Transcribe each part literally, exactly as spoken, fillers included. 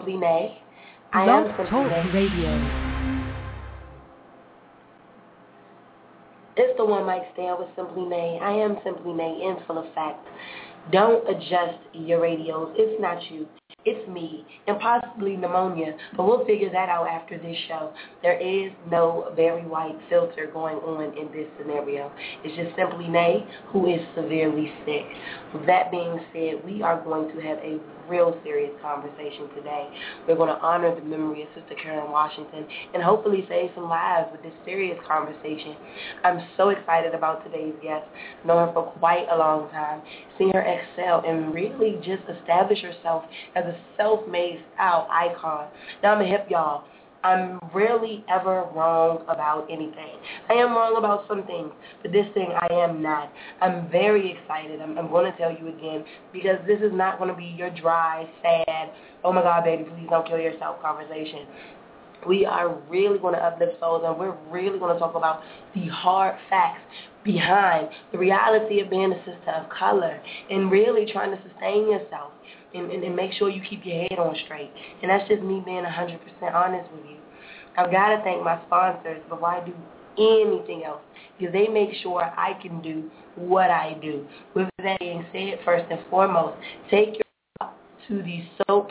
Simply Nay. I am Simply Nay. Radio. It's the one mic stand with Simply Nay. I am Simply Nay in full effect. Don't adjust your radios. It's not you. It's me, and possibly pneumonia, but we'll figure that out after this show. There is no very white filter going on in this scenario. It's just Simply Nay, who is severely sick. With that being said, we are going to have a real serious conversation today. We're going to honor the memory of Sister Karen Washington and hopefully save some lives with this serious conversation. I'm so excited about today's guest, knowing her for quite a long time, seeing her excel and really just establish herself as a self-made style icon. Now I'm a hip, y'all. I'm rarely ever wrong about anything. I am wrong about some things, but this thing I am not. I'm very excited. I'm, I'm going to tell you again, because this is not going to be your dry, sad, oh my God, baby, please don't kill yourself conversation. We are really going to uplift souls, and we're really going to talk about the hard facts behind the reality of being a sister of color and really trying to sustain yourself and, and, and make sure you keep your head on straight. And that's just me being one hundred percent honest with you. I've got to thank my sponsors before I do anything else, because they make sure I can do what I do. With that being said, first and foremost, take your shop to the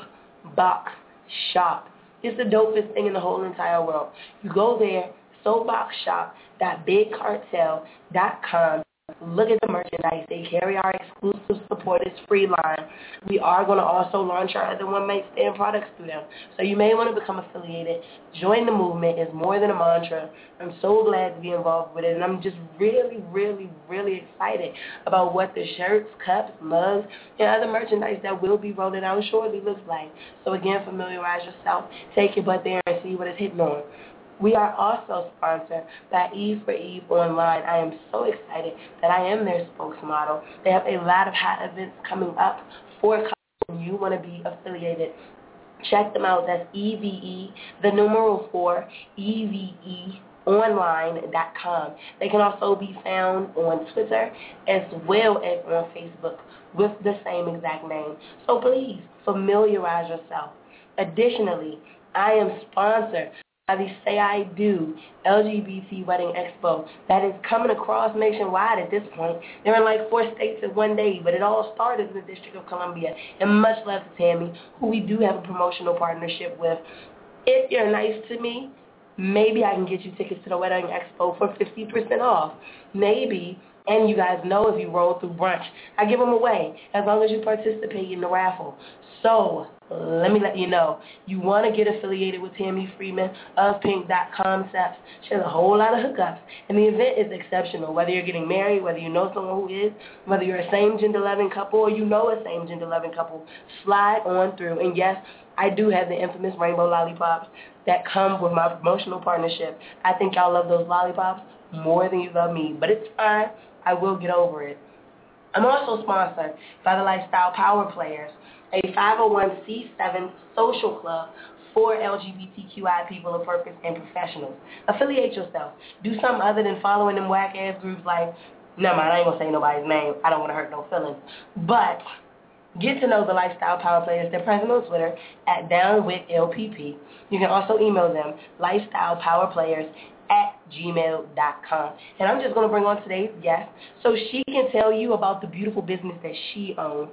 Soapbox Shop. It's the dopest thing in the whole entire world. You go there, soapbox shop dot big cartel dot com. Look at the merchandise. They carry our exclusive supporters free line. We are going to also launch our other one mic stand products through them. So you may want to become affiliated. Join the movement. It's more than a mantra. I'm so glad to be involved with it. And I'm just really, really, really excited about what the shirts, cups, mugs, and other merchandise that will be rolling out shortly looks like. So again, familiarize yourself. Take your butt there and see what it's hitting on. We are also sponsored by Eve for Eve Online. I am so excited that I am their spokesmodel. They have a lot of hot events coming up for college, and you want to be affiliated. Check them out. That's E V E, the numeral four, E V E online dot com. They can also be found on Twitter as well as on Facebook with the same exact name. So please familiarize yourself. Additionally, I am sponsored by the Say I Do L G B T Wedding Expo that is coming across nationwide at this point. They're in like four states in one day, but it all started in the District of Columbia. And much love to Tammy, who we do have a promotional partnership with. If you're nice to me, maybe I can get you tickets to the Wedding Expo for fifty percent off. Maybe, and you guys know if you roll through brunch, I give them away as long as you participate in the raffle. So let me let you know, you want to get affiliated with Tammy Freeman of Pink dot Concepts. She has a whole lot of hookups, and the event is exceptional. Whether you're getting married, whether you know someone who is, whether you're a same-gender loving couple or you know a same-gender loving couple, slide on through. And yes, I do have the infamous rainbow lollipops that come with my promotional partnership. I think y'all love those lollipops more than you love me, but it's fine. I will get over it. I'm also sponsored by the Lifestyle Power Players, a five oh one c seven social club for L G B T Q I people of purpose and professionals. Affiliate yourself. Do something other than following them whack-ass groups like, never mind, I ain't going to say nobody's name. I don't want to hurt no feelings. But get to know the Lifestyle Power Players. They're present on Twitter at Down With L P P. You can also email them, lifestylepowerplayers at gmail dot com. And I'm just going to bring on today's guest so she can tell you about the beautiful business that she owns.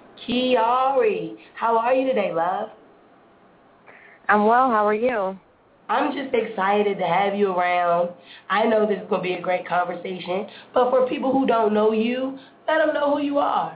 Kiari, how are you today, love? I'm well. How are you? I'm just excited to have you around. I know this is going to be a great conversation, but for people who don't know you, let them know who you are.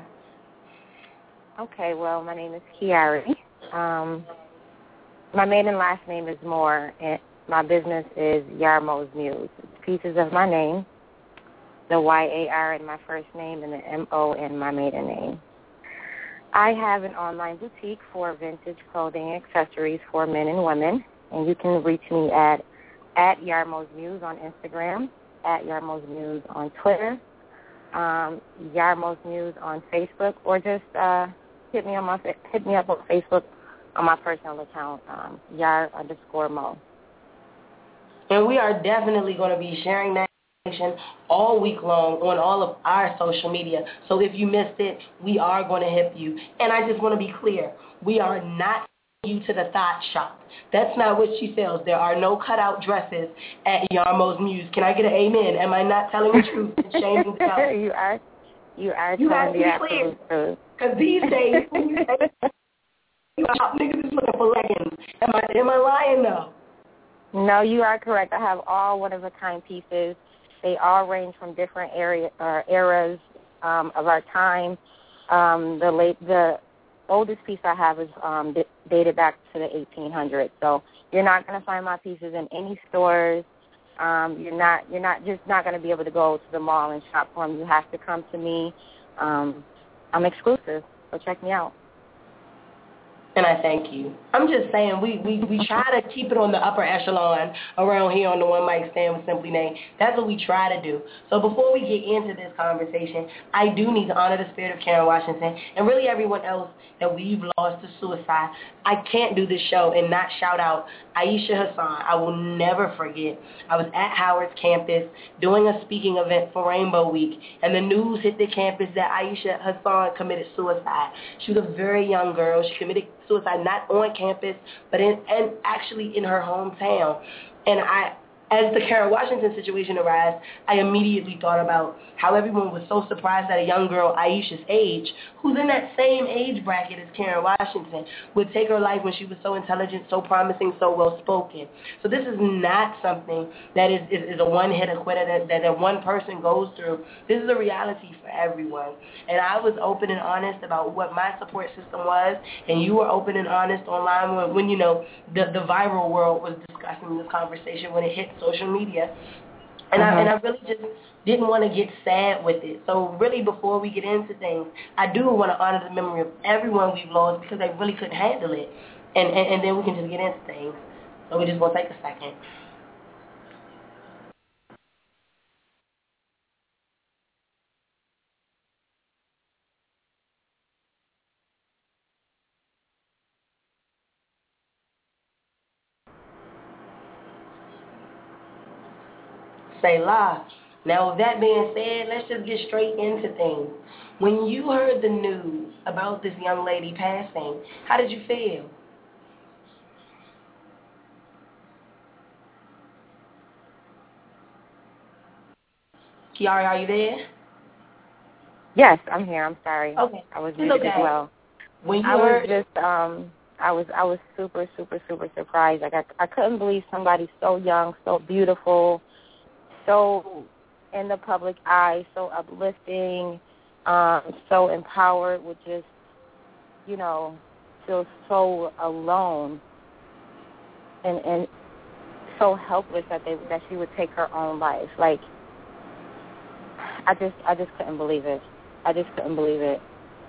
Okay, well, my name is Kiari. Um, my maiden last name is Moore, and my business is Yarmo's Muse. It's pieces of my name, the Y A R in my first name and the M O in my maiden name. I have an online boutique for vintage clothing and accessories for men and women, and you can reach me at, at Yarmo's Muse on Instagram, at Yarmo's Muse on Twitter, um, Yarmo's Muse on Facebook, or just uh, hit me on my hit me up on Facebook on my personal account, um, Yar underscore Mo. And we are definitely going to be sharing that all week long on all of our social media. So if you missed it, we are going to hip you. And I just want to be clear, we are not you to the thought shop. That's not what she sells. There are no cutout dresses at Yarmo's Muse. Can I get an amen? Am I not telling the truth and shaming the devil? You are, you are you telling the absolute truth. Because these days, when you say you out, niggas is looking for leggings. Am I, am I lying, though? No, you are correct. I have all one-of-a-kind pieces. They all range from different area uh, eras um, of our time. Um, the late, the oldest piece I have is um, d- dated back to the eighteen hundreds. So you're not going to find my pieces in any stores. Um, you're not, you're not just not going to be able to go to the mall and shop for them. You have to come to me. Um, I'm exclusive, so check me out. And I thank you. I'm just saying, we, we, we try to keep it on the upper echelon around here on the One Mic Stand with Simply Nate. That's what we try to do. So before we get into this conversation, I do need to honor the spirit of Karen Washington and really everyone else that we've lost to suicide. I can't do this show and not shout out Aisha Hassan. I will never forget. I was at Howard's campus doing a speaking event for Rainbow Week, and the news hit the campus that Aisha Hassan committed suicide. She was a very young girl. She committed suicide not on campus, but in and actually in her hometown. And I, as the Karen Washington situation arose, I immediately thought about how everyone was so surprised that a young girl Aisha's age, who's in that same age bracket as Karen Washington, would take her life when she was so intelligent, so promising, so well-spoken. So this is not something that is, is, is a one-hit quitter that, that, that one person goes through. This is a reality for everyone. And I was open and honest about what my support system was, and you were open and honest online when, when you know, the, the viral world was discussing this conversation when it hit social media. And, uh-huh. I, and I really just didn't want to get sad with it. So really, before we get into things, I do want to honor the memory of everyone we've lost because they really couldn't handle it. And, and, and then we can just get into things. So we just want to take a second. Say la. Now, with that being said, let's just get straight into things. When you heard the news about this young lady passing, how did you feel? Kiara, are you there? Yes, I'm here. I'm sorry. Okay. I was it's muted okay. as well. When you I heard... was just, um, I was, I was super, super, super surprised. Like I, I couldn't believe somebody so young, so beautiful, so in the public eye, so uplifting, um, so empowered, would just, you know, feel so alone and and so helpless that they that she would take her own life. Like I just I just couldn't believe it. I just couldn't believe it.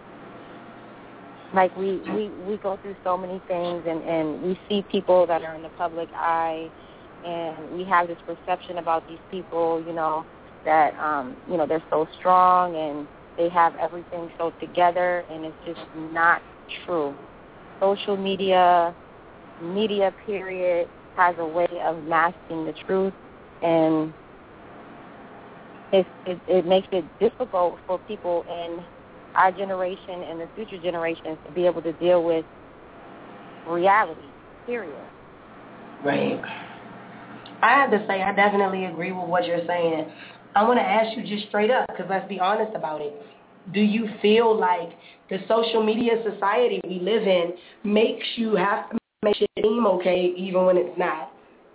Like we, we, we go through so many things and, and we see people that are in the public eye and we have this perception about these people, you know, that, um, you know, they're so strong and they have everything so together, and it's just not true. Social media, media period, has a way of masking the truth, and it, it, it makes it difficult for people in our generation and the future generations to be able to deal with reality, period. Right. I have to say, I definitely agree with what you're saying. I want to ask you just straight up, because let's be honest about it. Do you feel like the social media society we live in makes you have to make shit seem okay even when it's not?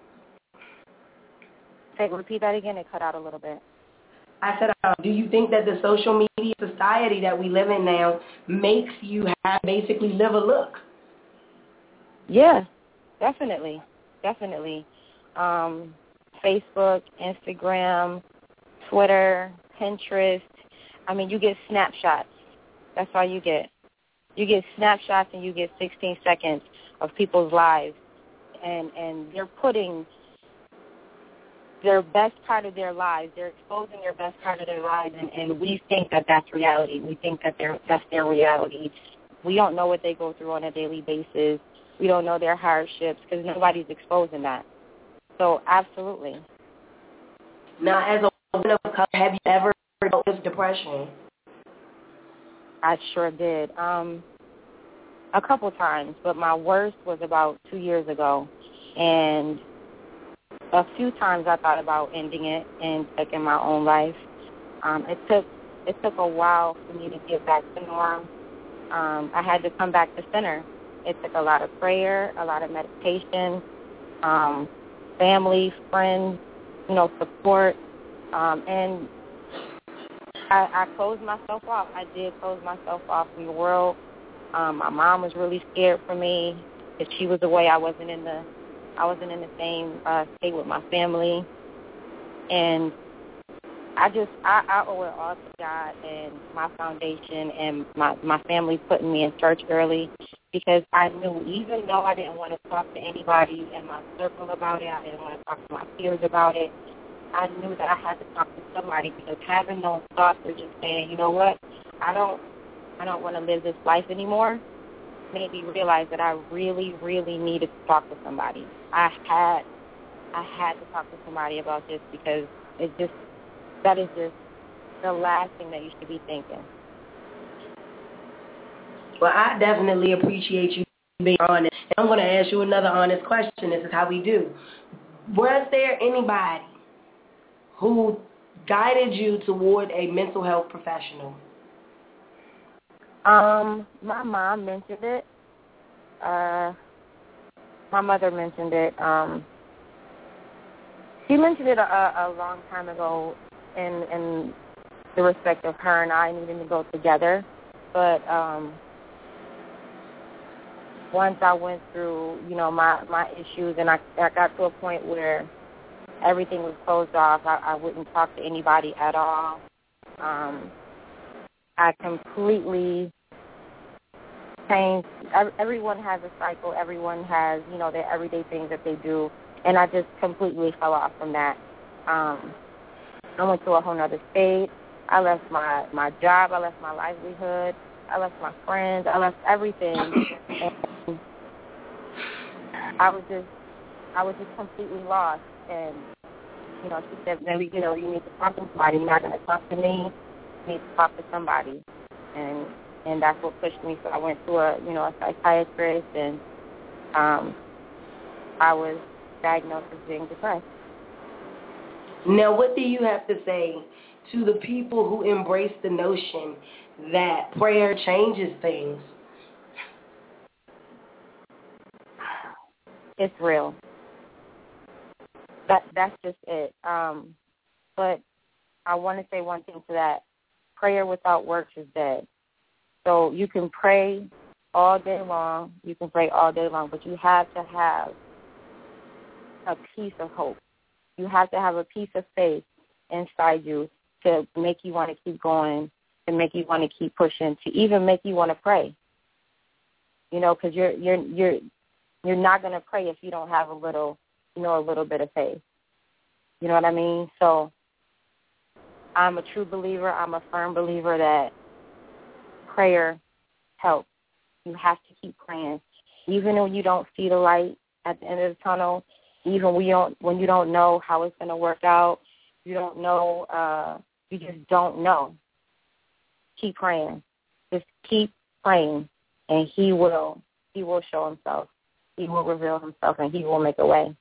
Hey, repeat that again. It cut out a little bit. I said, um, do you think that the social media society that we live in now makes you have to basically live a look? Yeah, definitely. Definitely. Um, Facebook, Instagram, Twitter, Pinterest. I mean, you get snapshots. That's all you get. You get snapshots and you get sixteen seconds of people's lives. And, and they're putting their best part of their lives. They're exposing their best part of their lives, and, and we think that that's reality. We think that they're, that's their reality. We don't know what they go through on a daily basis. We don't know their hardships because nobody's exposing that. So, absolutely. Now, as a woman of color, have you ever dealt with depression? I sure did. Um, A couple times, but my worst was about two years ago. And a few times I thought about ending it and taking my own life. Um, it took it took a while for me to get back to norm. Um, I had to come back to center. It took a lot of prayer, a lot of meditation, um, family, friends, you know, support, um, and I, I closed myself off. I did close myself off from the world. Um, my mom was really scared for me. If she was away, I wasn't in the I wasn't in the same uh, state with my family, and I just I, I owe it all to God and my foundation and my my family putting me in church early, because I knew, even though I didn't want to talk to anybody in my circle about it, I didn't want to talk to my peers about it, I knew that I had to talk to somebody, because having those thoughts of just saying, you know what, I don't I don't want to live this life anymore, made me realize that I really, really needed to talk to somebody. I had I had to talk to somebody about this, because it just that is just the last thing that you should be thinking. Well, I definitely appreciate you being honest. And I'm going to ask you another honest question. This is how we do. Was there anybody who guided you toward a mental health professional? Um, my mom mentioned it. Uh, my mother mentioned it. Um, she mentioned it a, a long time ago in in the respect of her and I needing to go together. But um, once I went through, you know, my, my issues, and I, I got to a point where everything was closed off, I, I wouldn't talk to anybody at all. Um, I completely changed. Everyone has a cycle. Everyone has, you know, their everyday things that they do. And I just completely fell off from that. Um, I went to a whole other state. I left my, my job. I left my livelihood. I left my friends. I left everything. And I was just, I was just completely lost. And, you know, she said, maybe, you know, you need to talk to somebody. You're not going to talk to me. You need to talk to somebody. And and that's what pushed me. So I went to a, you know, a psychiatrist, and um, I was diagnosed as being depressed. Now, what do you have to say to the people who embrace the notion that prayer changes things? It's real. That that's just it. Um, but I want to say one thing to that. Prayer without works is dead. So you can pray all day long. You can pray all day long, but you have to have a piece of hope. You have to have a piece of faith inside you to make you want to keep going, to make you want to keep pushing, to even make you want to pray. You know, because you're you're you're you're not going to pray if you don't have a little, you know, a little bit of faith. You know what I mean? So I'm a true believer. I'm a firm believer that prayer helps. You have to keep praying, even when you don't see the light at the end of the tunnel. Even when you don't, when you don't know how it's going to work out, you don't know, uh, you just don't know. Keep praying. Just keep praying, and He will, He will show Himself. He will reveal Himself, and He will make a way.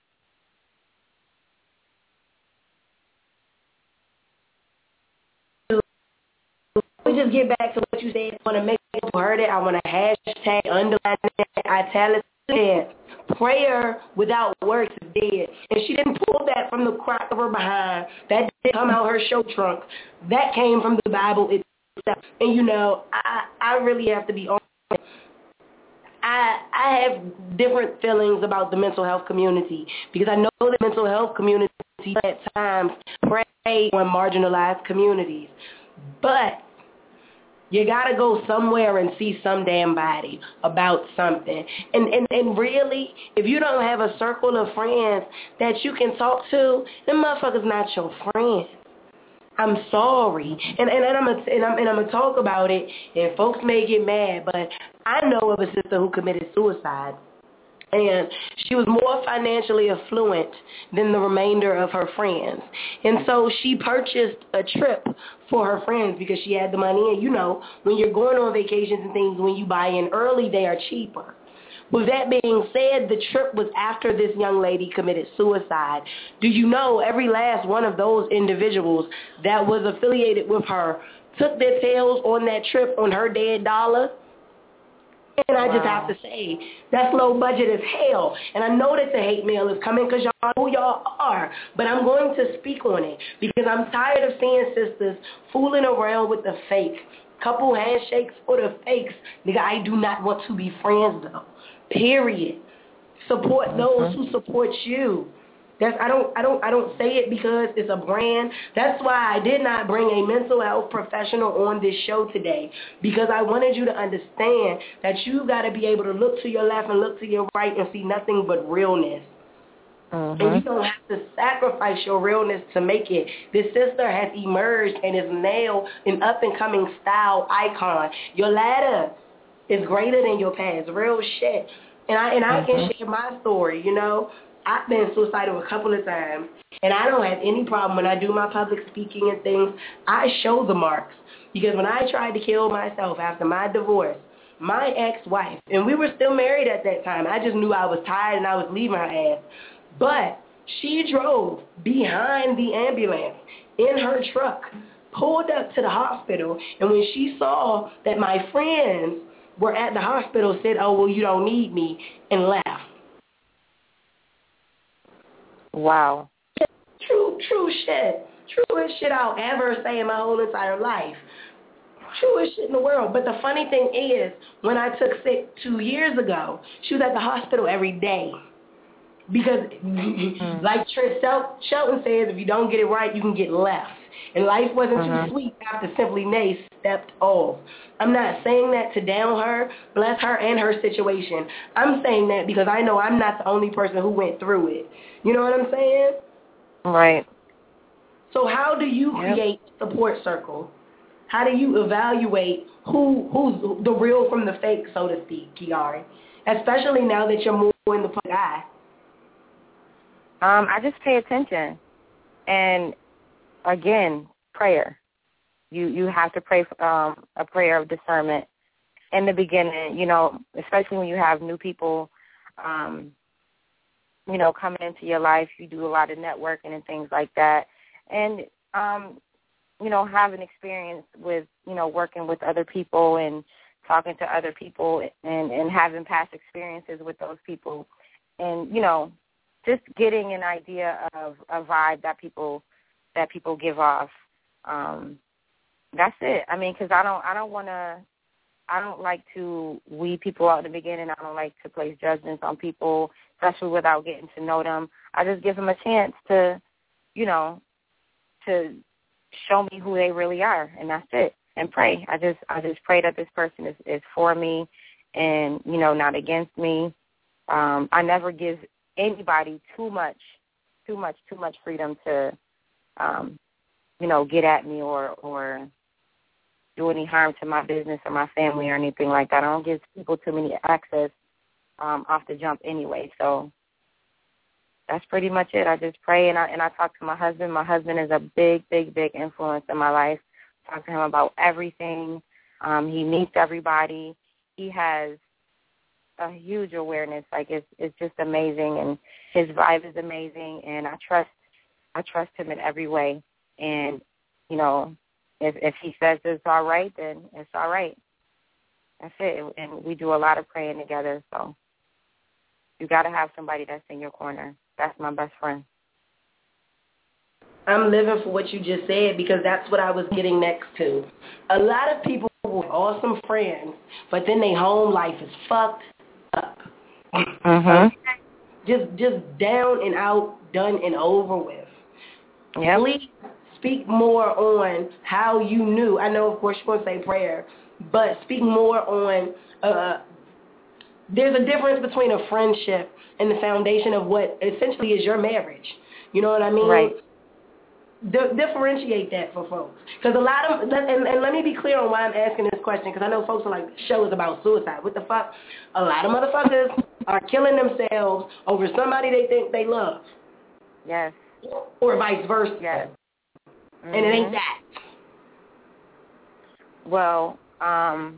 We just get back to what you said. I want to make sure you heard it. I want to hashtag, underline it, italics it. Prayer without works is dead. And she didn't pull that from the crack of her behind. That didn't come out her show trunk. That came from the Bible itself. And, you know, I, I really have to be honest. I, I have different feelings about the mental health community, because I know the mental health community at times prey on marginalized communities. But you got to go somewhere and see some damn body about something. And, and and really, if you don't have a circle of friends that you can talk to, them motherfuckers not your friend. I'm sorry. And and, and I'm a, and I'm and I'm gonna talk about it, and folks may get mad, but I know of a sister who committed suicide. And she was more financially affluent than the remainder of her friends. And so she purchased a trip for her friends because she had the money. And, you know, when you're going on vacations and things, when you buy in early, they are cheaper. With that being said, the trip was after this young lady committed suicide. Do you know every last one of those individuals that was affiliated with her took their tails on that trip on her dead dollar? And I just have to say, that's low budget as hell. And I know that the hate mail is coming because y'all know who y'all are. But I'm going to speak on it because I'm tired of seeing sisters fooling around with the fake. Couple handshakes for the fakes. Nigga, I do not want to be friends, though. Period. Support those who support you. That's, I don't I don't I don't say it because it's a brand. That's why I did not bring a mental health professional on this show today, because I wanted you to understand that you got to be able to look to your left and look to your right and see nothing but realness. Mm-hmm. And you don't have to sacrifice your realness to make it. This sister has emerged and is now an up-and-coming style icon. Your ladder is greater than your past. Real shit. And I and I mm-hmm. can share my story, you know. I've been suicidal a couple of times, and I don't have any problem when I do my public speaking and things. I show the marks, because when I tried to kill myself after my divorce, my ex-wife, and we were still married at that time. I just knew I was tired and I was leaving her ass. But she drove behind the ambulance in her truck, pulled up to the hospital, and when she saw that my friends were at the hospital, said, "Oh, well, you don't need me," and left. Wow. True, true shit. Truest shit I'll ever say in my whole entire life. Truest shit in the world. But the funny thing is, when I took sick two years ago, she was at the hospital every day. Because, mm-hmm. like Trent Shelton says, if you don't get it right, you can get left. And life wasn't mm-hmm. too sweet after Simply Nay stepped off. I'm not saying that to down her, bless her and her situation. I'm saying that because I know I'm not the only person who went through it. You know what I'm saying? Right. So how do you yep. create a support circle? How do you evaluate who who's the real from the fake, so to speak, Kiari? Especially now that you're more in the public eye. Um, I just pay attention. And, again, prayer. You you have to pray um, a prayer of discernment in the beginning, you know, especially when you have new people, um, you know, coming into your life. You do a lot of networking and things like that. And, um, you know, having experience with, you know, working with other people and talking to other people and, and having past experiences with those people and, you know, just getting an idea of a vibe that people that people give off. Um, that's it. I mean, because I don't, I don't want to, I don't like to weed people out in the beginning. I don't like to place judgments on people, especially without getting to know them. I just give them a chance to, you know, to show me who they really are, and that's it. And pray. I just, I just pray that this person is, is for me, and you know, not against me. Um, I never give anybody too much, too much, too much freedom to, um, you know, get at me or or do any harm to my business or my family or anything like that. I don't give people too many access um, off the jump anyway. So that's pretty much it. I just pray and I and I talk to my husband. My husband is a big, big, big influence in my life. I talk to him about everything. Um, he meets everybody. He has a huge awareness. Like it's it's just amazing, and his vibe is amazing. And I trust I trust him in every way. And you know, if if he says it's all right, then it's all right. That's it. And we do a lot of praying together. So you got to have somebody that's in your corner. That's my best friend. I'm living for what you just said because that's what I was getting next to. A lot of people have awesome friends, but then their home life is fucked up. Mm-hmm. Just just down and out, done and over with. Yep. Please speak more on how you knew. I know, of course, you're going to say prayer, but speak more on, uh, there's a difference between a friendship and the foundation of what essentially is your marriage. You know what I mean? Right. di- differentiate that for folks. Because a lot of, and, and let me be clear on why I'm asking this question, because I know folks are like, the show is about suicide. What the fuck? A lot of motherfuckers are killing themselves over somebody they think they love. Yes. Or vice versa. Yes. Mm-hmm. And it ain't that. Well, um,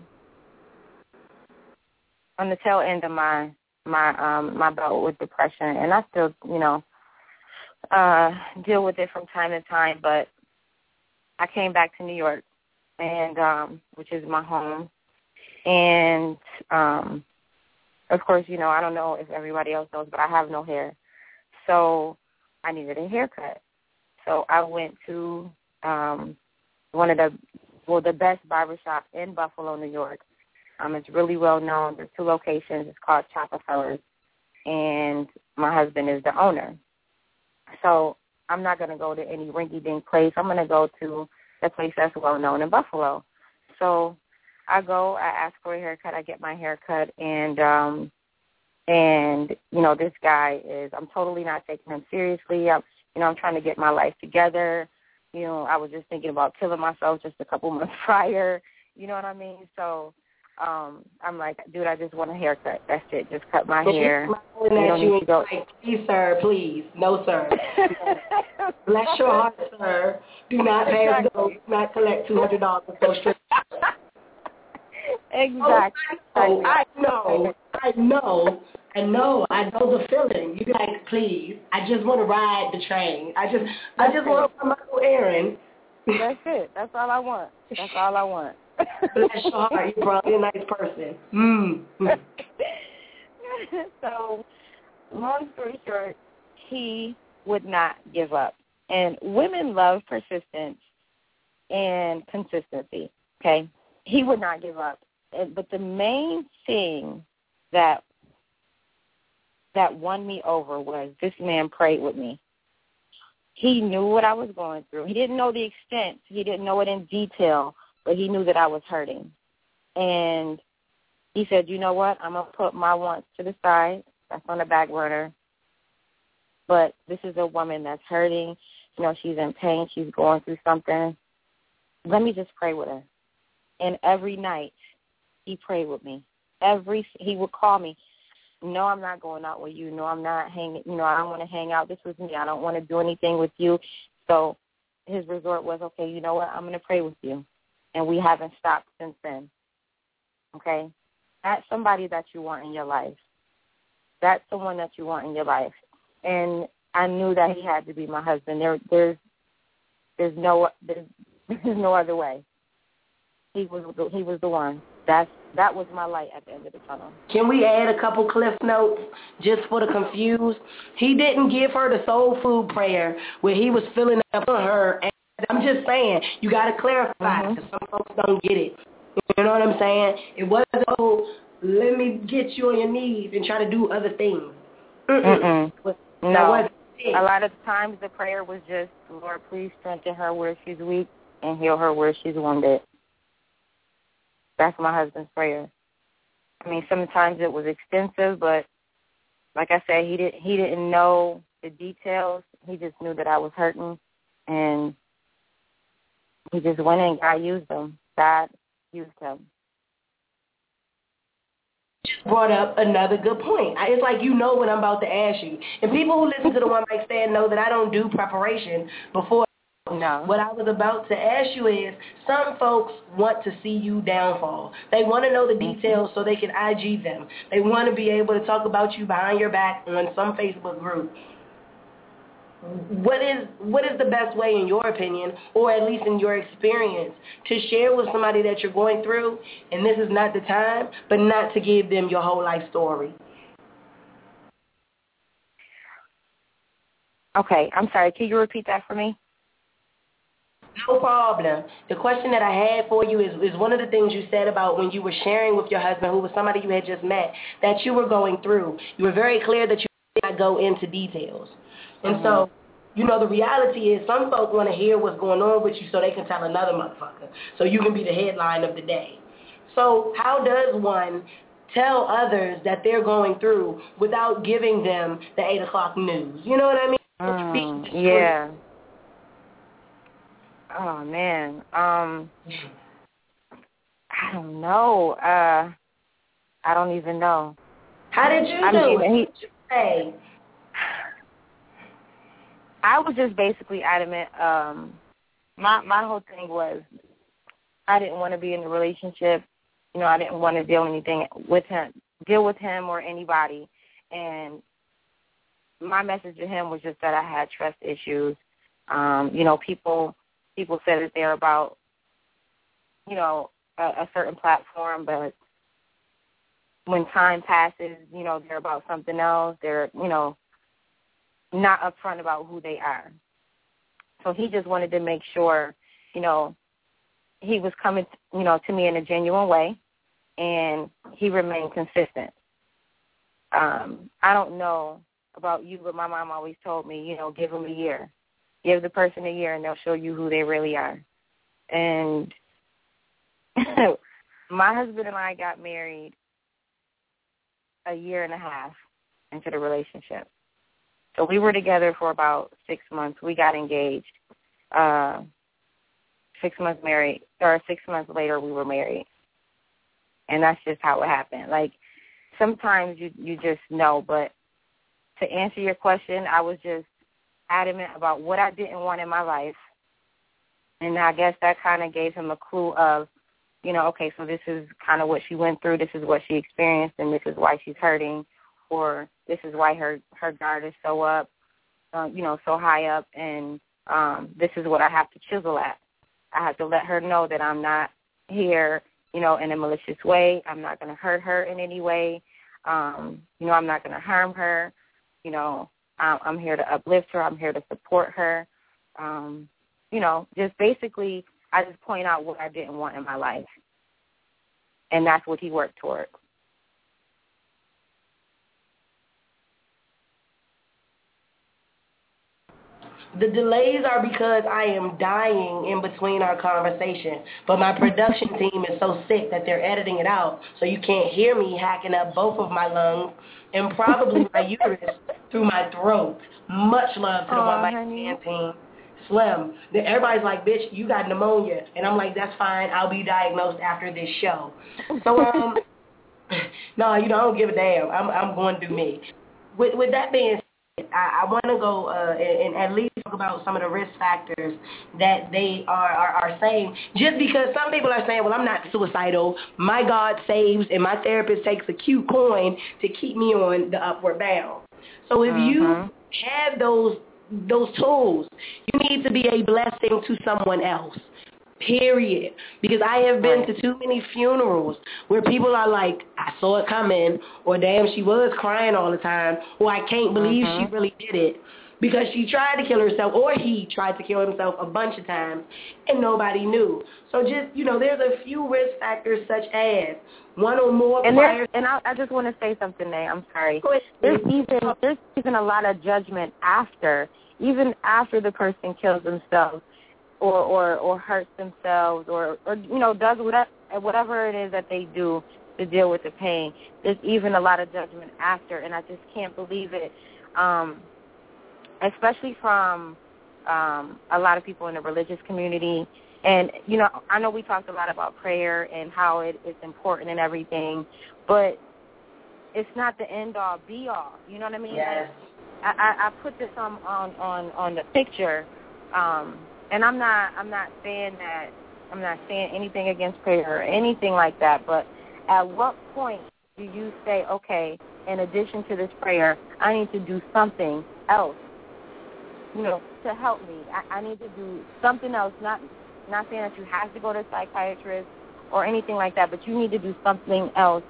on the tail end of my my um my bout with depression, and I still, you know, uh, deal with it from time to time. But I came back to New York, and um, which is my home, and um, of course, you know, I don't know if everybody else knows, but I have no hair, so I needed a haircut. So I went to um, one of the well, the best barbershop in Buffalo, New York. Um, it's really well known. There's two locations. It's called Chocofellers, and my husband is the owner. So I'm not going to go to any rinky-dink place. I'm going to go to the place that's well known in Buffalo. So I go, I ask for a haircut, I get my haircut, and um, and you know, this guy is. I'm totally not taking him seriously. I'm, you know, I'm trying to get my life together. You know, I was just thinking about killing myself just a couple months prior. You know what I mean? So um, I'm like, dude, I just want a haircut. That's it. Just cut my but hair. You don't you need to go. Like, please, sir, please. No, sir. Bless your heart, sir. Do not pay us. Do not collect two hundred dollars for straight. Exactly. Oh, I know. I know. I know. I know the feeling. You be like, please, I just want to ride the train. I just, I just want to come Uncle Aaron. That's it. That's all I want. That's all I want. Bless your heart. You're probably a nice person. Mm. So, long story short, he would not give up. And women love persistence and consistency, okay? He would not give up. But the main thing that that won me over was this man prayed with me. He knew what I was going through. He didn't know the extent. He didn't know it in detail, but he knew that I was hurting. And he said, you know what, I'm going to put my wants to the side. That's on the back burner. But this is a woman that's hurting. You know, she's in pain. She's going through something. Let me just pray with her. And every night, he prayed with me. Every he would call me. No, I'm not going out with you. No, I'm not hanging. You know, I don't want to hang out. This was me. I don't want to do anything with you. So his resort was, okay, you know what? I'm going to pray with you. And we haven't stopped since then. Okay? That's somebody that you want in your life. That's someone that you want in your life. And I knew that he had to be my husband. There, there's, there's no, there's, there's no other way. He was, the, he was the one. That's that was my light at the end of the tunnel. Can we add a couple cliff notes just for the confused? He didn't give her the soul food prayer where he was filling up on her. And I'm just saying, you got to clarify because mm-hmm. some folks don't get it. You know what I'm saying? It wasn't, oh, let me get you on your knees and try to do other things. Mm-mm. Mm-mm. No. A lot of times the prayer was just, Lord, please strengthen her where she's weak and heal her where she's wounded. That's my husband's prayer. I mean, sometimes it was extensive, but like I said, he didn't he didn't know the details. He just knew that I was hurting, and he just went in. God used him. God used him. Just brought up another good point. It's like you know what I'm about to ask you. And people who listen to the One Mic Stand know that I don't do preparation before. No. What I was about to ask you is, some folks want to see you downfall. They want to know the details so they can I G them. They want to be able to talk about you behind your back on some Facebook group. What is what is the best way, in your opinion, or at least in your experience, to share with somebody that you're going through, and this is not the time, but not to give them your whole life story? Okay, I'm sorry. Can you repeat that for me? No problem. The question that I had for you is, is one of the things you said about when you were sharing with your husband, who was somebody you had just met, that you were going through. You were very clear that you did not go into details. And mm-hmm. so, you know, the reality is some folks want to hear what's going on with you so they can tell another motherfucker, so you can be the headline of the day. So how does one tell others that they're going through without giving them the eight o'clock news? You know what I mean? Mm, yeah. Oh, man. Um, I don't know. Uh, I don't even know. How did you I do mean, it? He, hey. I was just basically adamant. Um, my my whole thing was I didn't want to be in a relationship. You know, I didn't want to deal anything with him, deal with him or anybody. And my message to him was just that I had trust issues. Um, you know, people people said that they're about, you know, a, a certain platform, but when time passes, you know, they're about something else. They're, you know, not upfront about who they are. So he just wanted to make sure, you know, he was coming, you know, to me in a genuine way, and he remained consistent. Um, I don't know about you, but my mom always told me, you know, give them a year. Give the person a year, and they'll show you who they really are. And my husband and I got married a year and a half into the relationship. So we were together for about six months. We got engaged. Uh, six months married, or six months later, we were married. And that's just how it happened. Like, sometimes you, you just know. But to answer your question, I was just adamant about what I didn't want in my life. And I guess that kind of gave him a clue of, you know, okay, so this is kind of what she went through, this is what she experienced, and this is why she's hurting, or this is why her, her guard is so up, uh, you know, so high up, and um, this is what I have to chisel at. I have to let her know that I'm not here, you know, in a malicious way. I'm not going to hurt her in any way. Um, you know, I'm not going to harm her. You know, I'm, I'm here to uplift her. I'm here to support her. Um, you know, just basically I just point out what I didn't want in my life. And that's what he worked toward. The delays are because I am dying in between our conversation, but my production team is so sick that they're editing it out, so you can't hear me hacking up both of my lungs and probably my uterus through my throat. Much love to the One Mic Stand team. Slim. Then everybody's like, bitch, you got pneumonia. And I'm like, that's fine. I'll be diagnosed after this show. So, um, no, you know, I don't give a damn. I'm I'm going to do me. With, with that being said, I, I want to go uh, and, and at least talk about some of the risk factors that they are, are, are saying. Just because some people are saying, well, I'm not suicidal. My God saves, and my therapist takes a cute coin to keep me on the upward bound. So if uh-huh. you have those those tools, you need to be a blessing to someone else. Period. Because I have been right. to too many funerals where people are like, I saw it coming, or damn, she was crying all the time, or I can't believe uh-huh. she really did it. Because she tried to kill herself, or he tried to kill himself a bunch of times, and nobody knew. So just, you know, there's a few risk factors such as one or more and prior... And I, I just want to say something there. I'm sorry. There's even, there's even a lot of judgment after, even after the person kills themselves. Or, or, or hurts themselves, or, or you know, does whatever, whatever it is that they do to deal with the pain. There's even a lot of judgment after, and I just can't believe it, um, especially from um, a lot of people in the religious community. And, you know, I know we talked a lot about prayer and how it, it's important and everything, but it's not the end-all, be-all. You know what I mean? Yes. I, I, I put this on, on, on, on the picture, um, and I'm not I'm not saying that I'm not saying anything against prayer or anything like that, but at what point do you say, okay, in addition to this prayer, I need to do something else, you know, to help me. I, I need to do something else, not not saying that you have to go to a psychiatrist or anything like that, but you need to do something else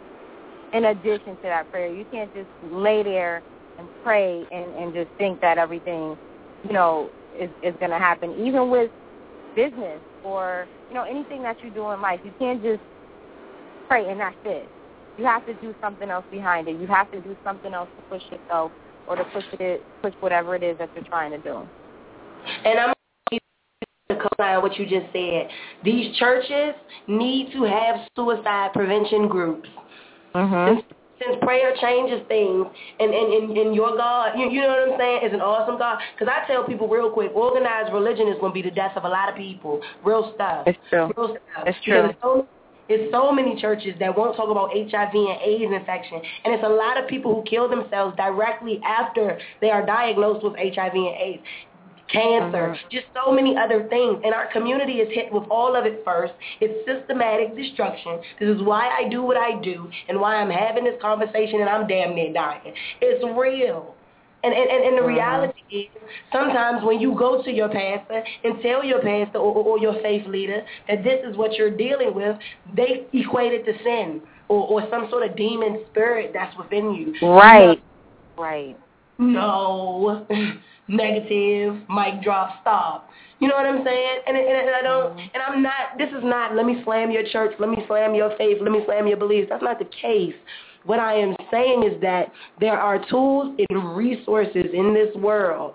in addition to that prayer. You can't just lay there and pray and, and just think that everything, you know, is, is going to happen. Even with business or, you know, anything that you do in life, you can't just pray and that's it. You have to do something else behind it. You have to do something else to push yourself or to push it, push whatever it is that you're trying to do. And I'm going to co-sign what you just said. These churches need to have suicide prevention groups. Mm-hmm. Since Since prayer changes things, and, and, and, and your God, you, you know what I'm saying, is an awesome God. Because I tell people real quick, organized religion is going to be the death of a lot of people. Real stuff. It's true. Real stuff. It's true. Because so, it's so many churches that won't talk about H I V and AIDS infection. And it's a lot of people who kill themselves directly after they are diagnosed with H I V and AIDS. Cancer, mm-hmm. just so many other things. And our community is hit with all of it first. It's systematic destruction. This is why I do what I do and why I'm having this conversation and I'm damn near dying. It's real. And, and, and the mm-hmm. reality is sometimes when you go to your pastor and tell your pastor or, or your faith leader that this is what you're dealing with, they equate it to sin or, or some sort of demon spirit that's within you. Right, you know, right. No. Negative, mic drop, stop. You know what I'm saying? And, and, and I don't, and I'm not, this is not, let me slam your church, let me slam your faith, let me slam your beliefs. That's not the case. What I am saying is that there are tools and resources in this world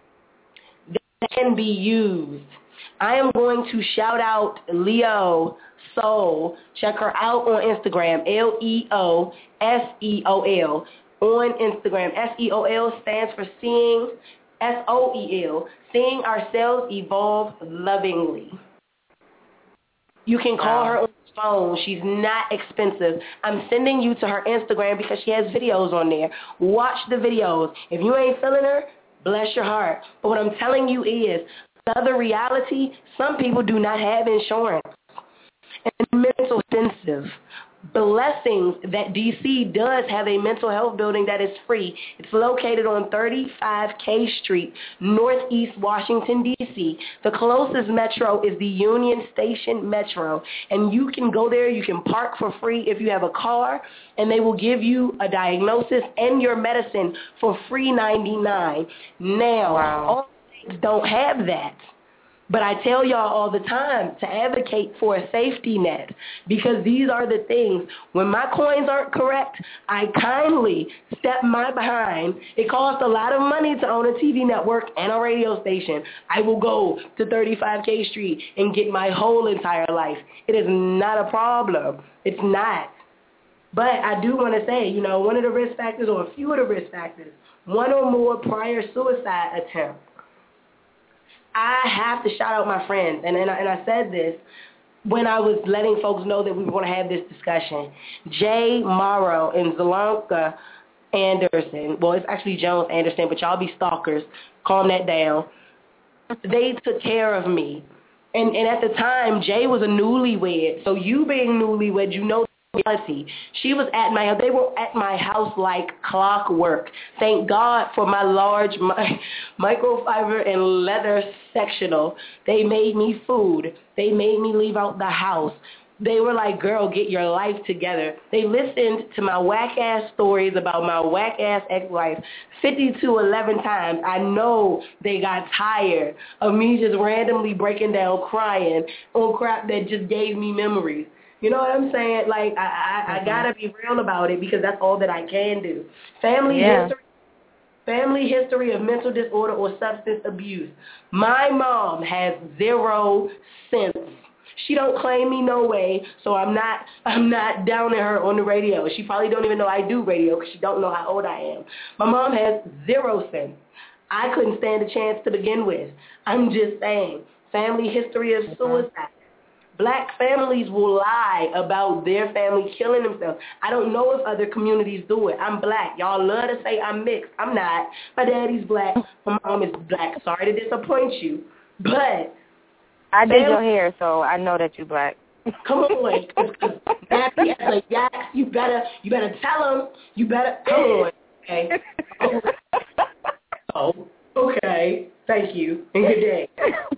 that can be used. I am going to shout out Leo Soul. Check her out on Instagram, L E O S E O L. On Instagram, S E O L stands for seeing, S O E L, seeing ourselves evolve lovingly. You can call her on the phone. She's not expensive. I'm sending you to her Instagram because she has videos on there. Watch the videos. If you ain't feeling her, bless your heart. But what I'm telling you is, another reality, some people do not have insurance. And mental intensive. Blessings that D C does have a mental health building that is free. It's located on thirty-five K Street, Northeast Washington, D C. The closest metro is the Union Station Metro. And you can go there. You can park for free if you have a car. And they will give you a diagnosis and your medicine for free ninety-nine. Now, wow. all states don't have that. But I tell y'all all the time to advocate for a safety net because these are the things. When my coins aren't correct, I kindly step my behind. It costs a lot of money to own a T V network and a radio station. I will go to thirty-five K Street and get my whole entire life. It is not a problem. It's not. But I do want to say, you know, one of the risk factors or a few of the risk factors, one or more prior suicide attempts. I have to shout out my friends, and, and, I, and I said this when I was letting folks know that we were going to have this discussion. Jay Morrow and Zalonka Anderson, well, it's actually Jones Anderson, but y'all be stalkers. Calm that down. They took care of me. And, and at the time, Jay was a newlywed, so you being newlywed, you know reality. She was at my, they were at my house like clockwork. Thank God for my large my, microfiber and leather sectional. They made me food. They made me leave out the house. They were like, girl, get your life together. They listened to my whack-ass stories about my whack-ass ex-wife fifty-two eleven times. I know they got tired of me just randomly breaking down crying on crap that just gave me memories. You know what I'm saying? Like, I, I, I got to be real about it because that's all that I can do. Family yeah. history. Family history of mental disorder or substance abuse. My mom has zero sense. She don't claim me no way, so I'm not I'm not downing her on the radio. She probably don't even know I do radio because she don't know how old I am. My mom has zero sense. I couldn't stand a chance to begin with. I'm just saying, family history of suicide. Black families will lie about their family killing themselves. I don't know if other communities do it. I'm black. Y'all love to say I'm mixed. I'm not. My daddy's black. My mom is black. Sorry to disappoint you. But I did your hair, so I know that you're black. Come on. Nappy as a yak. You better, you better tell them. You better, come on. Okay. Oh, okay. Thank you. And good day.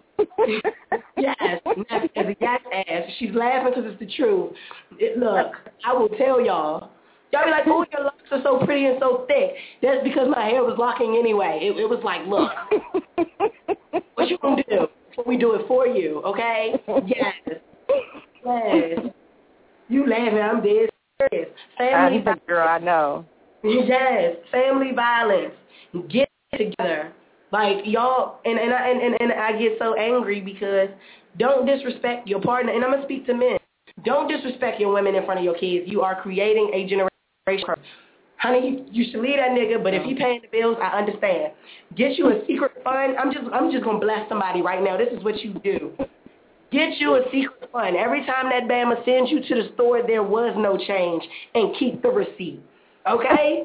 Yes, nappy as a yak ass. She's laughing because it's the truth. It, look, I will tell y'all. Y'all be like, oh, your locks are so pretty and so thick. That's because my hair was locking anyway. It, it was like, look, what you gonna do? We do it for you, okay? Yes. Yes. You laughing, I'm dead serious. Family violence. Girl, I know. Yes. Family violence. Get it together. Like, y'all, and, and, I, and, and, and I get so angry because don't disrespect your partner. And I'm going to speak to men. Don't disrespect your women in front of your kids. You are creating a generation Honey, you, you should leave that nigga, but if he paying the bills, I understand. Get you a secret fund. I'm just I'm just going to bless somebody right now. This is what you do. Get you a secret fund. Every time that Bama sends you to the store, there was no change, and keep the receipt. Okay?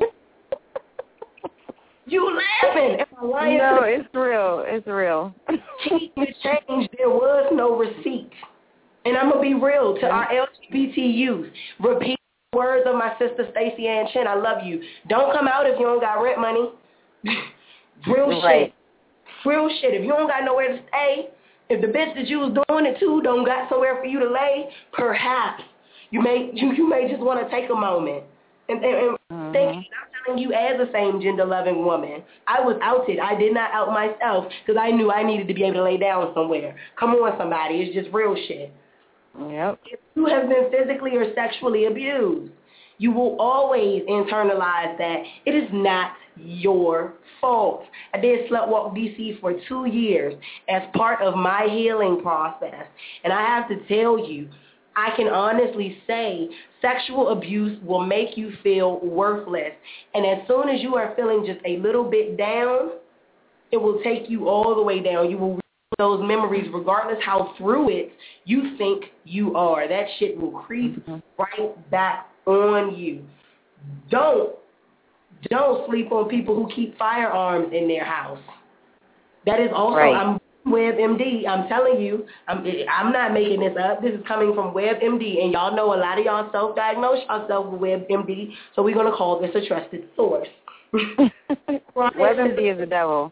You laughing. Am I lying? No, to it's real. It's real. Keep the change. There was no receipt. And I'm going to be real to our L G B T youth. Repeat the words of my sister Stacey Ann Chin. I love you. Don't come out if you don't got rent money. Real right. shit. Real shit. If you don't got nowhere to stay, if the bitch that you was doing it to don't got somewhere for you to lay, perhaps you may you, you may just want to take a moment. And, and, and mm-hmm. think, I'm telling you as a same gender loving woman, I was outed. I did not out myself because I knew I needed to be able to lay down somewhere. Come on, somebody. It's just real shit. Yep. If you have been physically or sexually abused, you will always internalize that it is not your fault. I did Slut Walk D C for two years as part of my healing process. And I have to tell you, I can honestly say sexual abuse will make you feel worthless. And as soon as you are feeling just a little bit down, it will take you all the way down. You will those memories, regardless how through it you think you are. That shit will creep mm-hmm. right back on you. Don't, don't sleep on people who keep firearms in their house. That is also, right. I'm WebMD. I'm telling you, I'm, I'm not making this up. This is coming from WebMD, and y'all know a lot of y'all self-diagnose yourself with WebMD, so we're going to call this a trusted source. WebMD is the devil.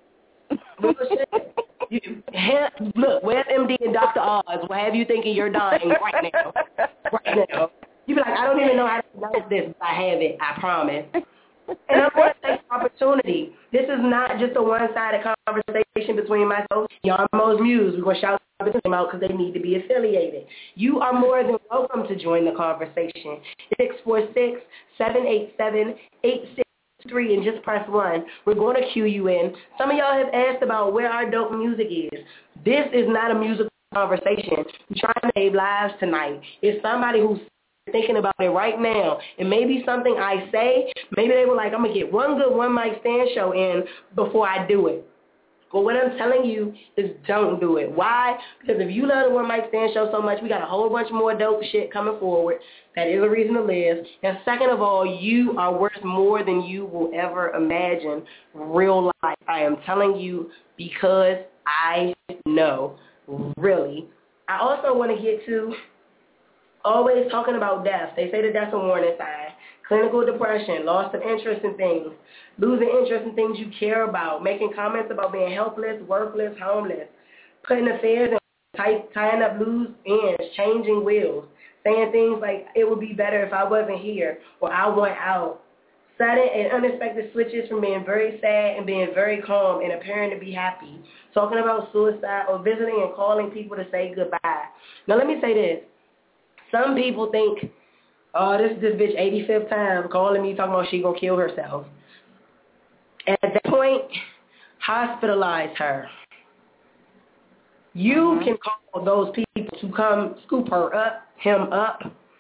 You, look, WebMD and Doctor Oz will have you thinking you're dying right now. Right now. You be like, I don't even know how to pronounce this, but I have it. I promise. And I'm going to take the opportunity. This is not just a one-sided conversation between myself and Yarmo's Muse. We're going to shout them out because they need to be affiliated. You are more than welcome to join the conversation. six four six, seven eight seven, eight six three and just press one. We're going to cue you in. Some of y'all have asked about where our dope music is. This is not a musical conversation. We're trying to save lives tonight. It's somebody who's thinking about it right now, and maybe something I say, maybe they were like, I'm going to get one good one mic stand show in before I do it. But what I'm telling you is don't do it. Why? Because if you love the One Mic Stand show so much, we got a whole bunch more dope shit coming forward. That is a reason to live. And second of all, you are worth more than you will ever imagine. Real life. I am telling you because I know. Really. I also want to get to always talking about death. They say that that's a warning sign. Clinical depression, loss of interest in things, losing interest in things you care about, making comments about being helpless, worthless, homeless, putting affairs and tie, tying up loose ends, changing wheels, saying things like, it would be better if I wasn't here, or I want out. Sudden and unexpected switches from being very sad and being very calm and appearing to be happy, talking about suicide or visiting and calling people to say goodbye. Now let me say this. Some people think, oh, this is this bitch eighty-fifth time calling me talking about she gonna kill herself. At that point, hospitalize her. You mm-hmm. can call those people to come scoop her up, him up,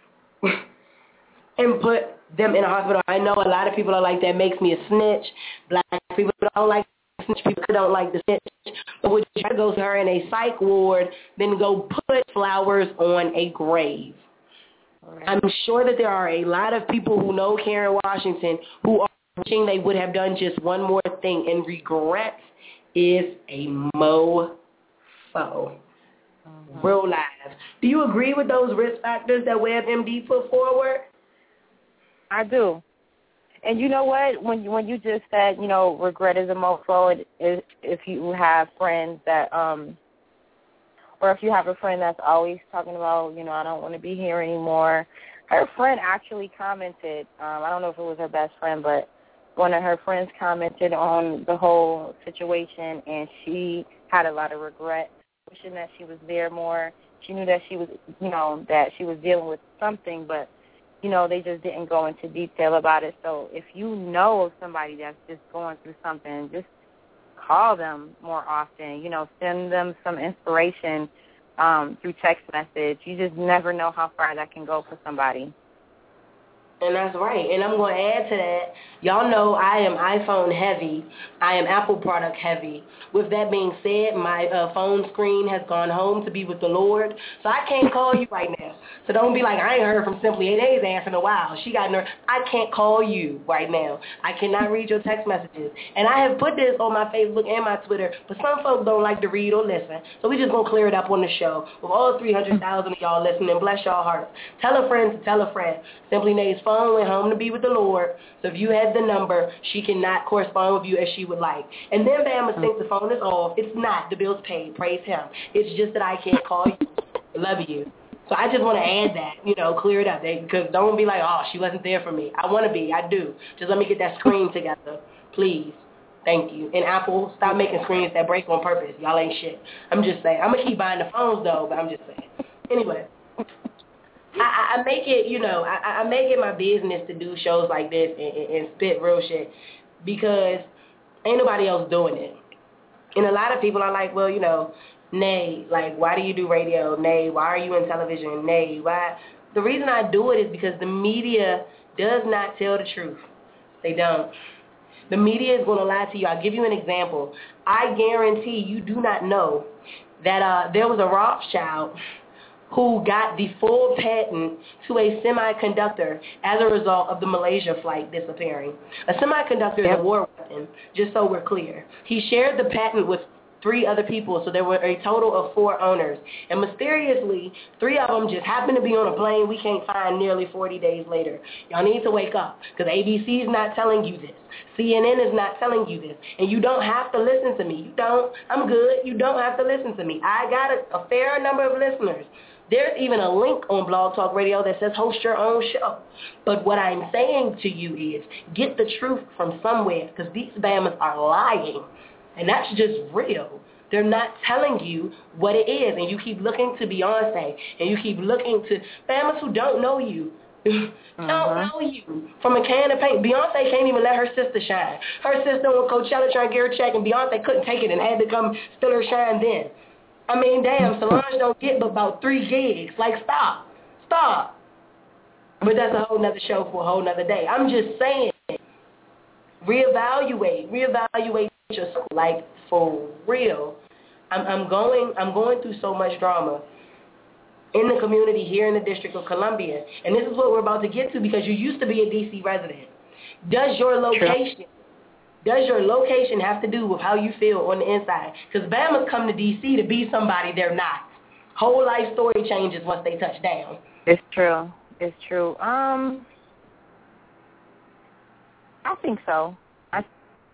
and put them in a hospital. I know a lot of people are like, that makes me a snitch. Black people don't like the snitch. People don't like the snitch. But would you rather go to her in a psych ward than go put flowers on a grave? I'm sure that there are a lot of people who know Karen Washington who are wishing they would have done just one more thing, and regret is a mofo. Mm-hmm. Real life. Do you agree with those risk factors that WebMD put forward? I do. And you know what? When you, when you just said, you know, regret is a mofo, it, it, if you have friends that um. Or if you have a friend that's always talking about, you know, I don't want to be here anymore. Her friend actually commented, um, I don't know if it was her best friend, but one of her friends commented on the whole situation, and she had a lot of regret, wishing that she was there more. She knew that she was, you know, that she was dealing with something, but, you know, they just didn't go into detail about it. So if you know of somebody that's just going through something, just call them more often, you know, send them some inspiration um, through text message. You just never know how far that can go for somebody. And that's right. And I'm going to add to that. Y'all know I am iPhone heavy. I am Apple product heavy. With that being said, my uh, phone screen has gone home to be with the Lord. So I can't call you right now. So don't be like, I ain't heard from Simply eight A's ass in a while. She got nerve. I can't call you right now. I cannot read your text messages. And I have put this on my Facebook and my Twitter, but some folks don't like to read or listen. So we just going to clear it up on the show. With all three hundred thousand of y'all listening, bless y'all hearts. Tell a friend to tell a friend. Simply Nate's phone went home to be with the Lord. So if you had the number, she cannot correspond with you as she would like. And then Bama thinks the phone is off. It's not. The bill's paid. Praise him. It's just that I can't call you. Love you. So I just want to add that, you know, clear it up. Because don't be like, oh, she wasn't there for me. I want to be. I do. Just let me get that screen together. Please. Thank you. And Apple, stop making screens that break on purpose. Y'all ain't shit. I'm just saying. I'm going to keep buying the phones, though, but I'm just saying. Anyway. I, I make it, you know, I, I make it my business to do shows like this and, and, and spit real shit because ain't nobody else doing it. And a lot of people are like, well, you know, Nay, like, why do you do radio? Nay, why are you in television? Nay, why? The reason I do it is because the media does not tell the truth. They don't. The media is going to lie to you. I'll give you an example. I guarantee you do not know that uh, there was a Rothschild who got the full patent to a semiconductor as a result of the Malaysia flight disappearing. A semiconductor is a war weapon, just so we're clear. He shared the patent with three other people, so there were a total of four owners. And mysteriously, three of them just happened to be on a plane we can't find nearly forty days later. Y'all need to wake up, because A B C is not telling you this. C N N is not telling you this. And you don't have to listen to me. You don't. I'm good. You don't have to listen to me. I got a, a fair number of listeners. There's even a link on Blog Talk Radio that says host your own show. But what I'm saying to you is get the truth from somewhere, because these Bamas are lying. And that's just real. They're not telling you what it is. And you keep looking to Beyonce. And you keep looking to Bamas who don't know you. don't uh-huh. know you. From a can of paint. Beyonce can't even let her sister shine. Her sister on Coachella trying to get her check, and Beyonce couldn't take it and had to come spill her shine then. I mean, damn, Solange don't get but about three gigs. Like, stop. Stop. But that's a whole nother show for a whole nother day. I'm just saying, reevaluate. Reevaluate your school. Like, for real. I'm, I'm going I'm going through so much drama in the community here in the District of Columbia. And this is what we're about to get to, because you used to be a D C resident. Does your location... Sure. Does your location have to do with how you feel on the inside? Because Bama's come to D C to be somebody they're not. Whole life story changes once they touch down. It's true. It's true. Um, I think so. I